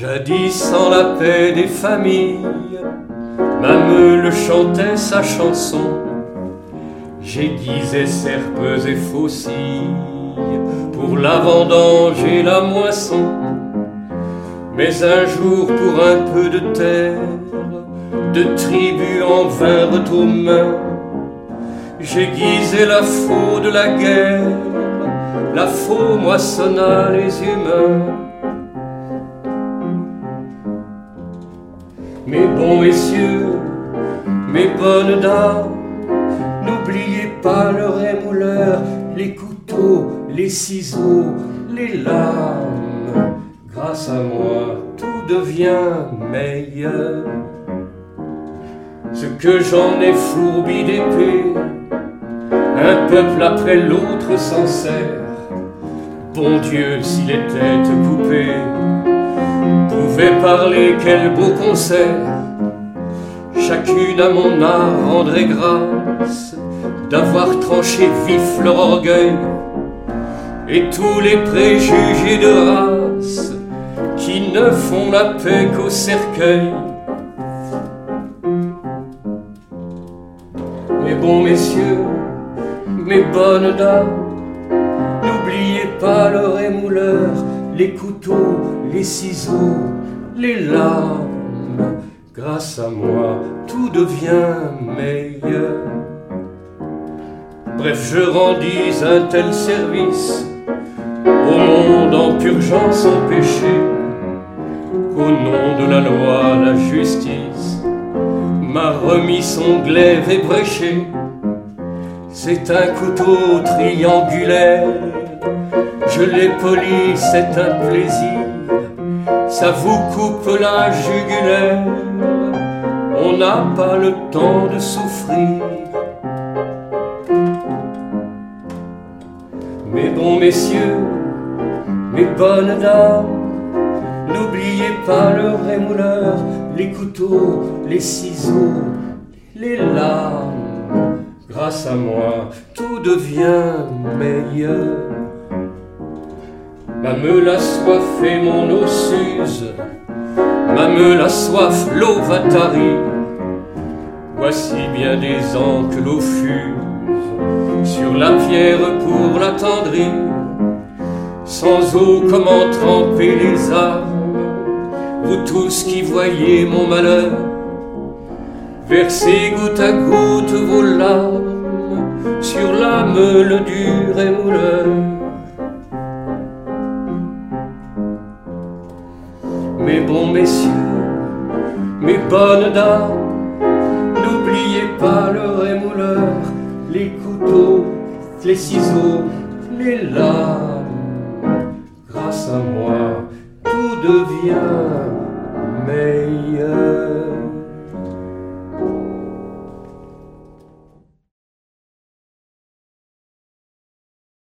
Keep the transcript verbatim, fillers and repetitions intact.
Jadis en la paix des familles, ma meule chantait sa chanson. J'aiguisais serpes et faucilles pour la vendange et la moisson. Mais un jour pour un peu de terre, de tribus en vinrent aux mains. J'aiguisais la faux de la guerre, la faux moissonna les humains. Mes bons messieurs, mes bonnes dames, n'oubliez pas le rémouleur, les couteaux, les ciseaux, les lames. Grâce à moi, tout devient meilleur. Ce que j'en ai fourbi d'épée, un peuple après l'autre s'en sert. Bon Dieu, si les têtes coupées pouvaient parler, quel beau concert. Chacune à mon art rendrait grâce d'avoir tranché vif leur orgueil, et tous les préjugés de race qui ne font la paix qu'au cercueil. Mes bons messieurs, mes bonnes dames, n'oubliez pas le rémouleur, les couteaux, les ciseaux, les lames. Grâce à moi, tout devient meilleur. Bref, je rendis un tel service au monde en purgeant son péché, qu'au nom de la loi, la justice m'a remis son glaive ébréché. C'est un couteau triangulaire, je l'ai poli, c'est un plaisir. Ça vous coupe la jugulaire, on n'a pas le temps de souffrir. Mes bons messieurs, mes bonnes dames, n'oubliez pas le rémouleur, les couteaux, les ciseaux, les lames. Grâce à moi, tout devient meilleur. Ma meule a soif et mon eau s'use, ma meule a soif, l'eau va tarir. Voici bien des ans que l'eau fuse sur la pierre pour l'attendrir. Sans eau, comment tremper les armes? Vous tous qui voyez mon malheur, versez goutte à goutte vos larmes sur la meule du rémouleur. Mes bons messieurs, mes bonnes dames, n'oubliez pas le rémouleur, les couteaux, les ciseaux, les lames. Grâce à moi, tout devient meilleur.